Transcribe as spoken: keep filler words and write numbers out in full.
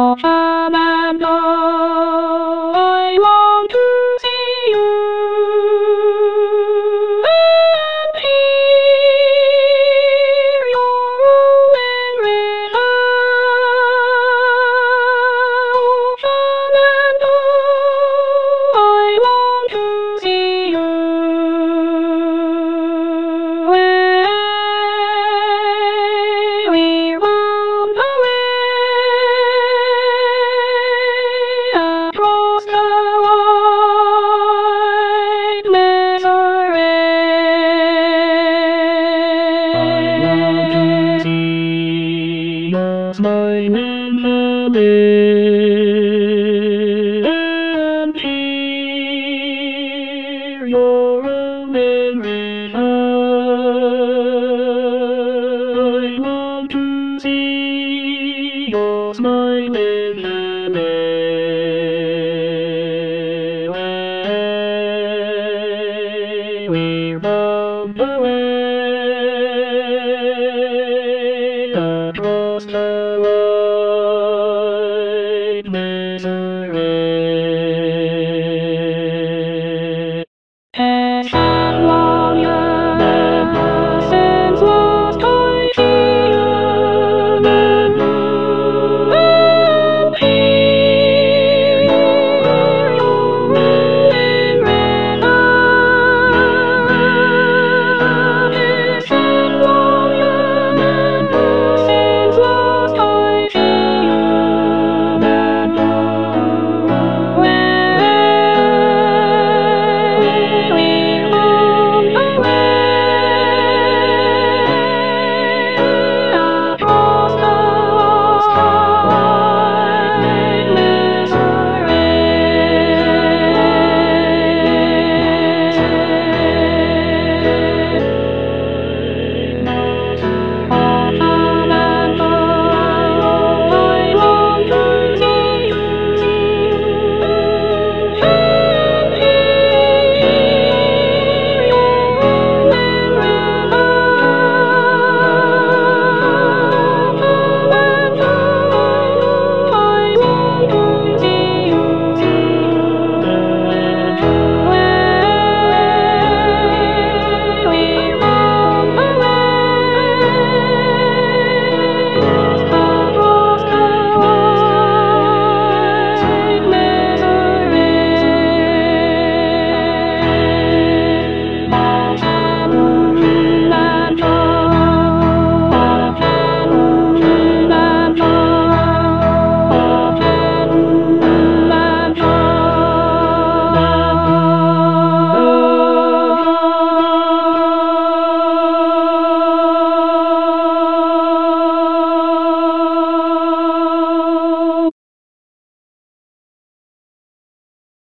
of Amanda. I want to see you and hear your rolling river of Amanda. I want to see you away. We roam away across the wide misery. I want to see your smile in the day and hear your rolling river. I want to see your smile in the day.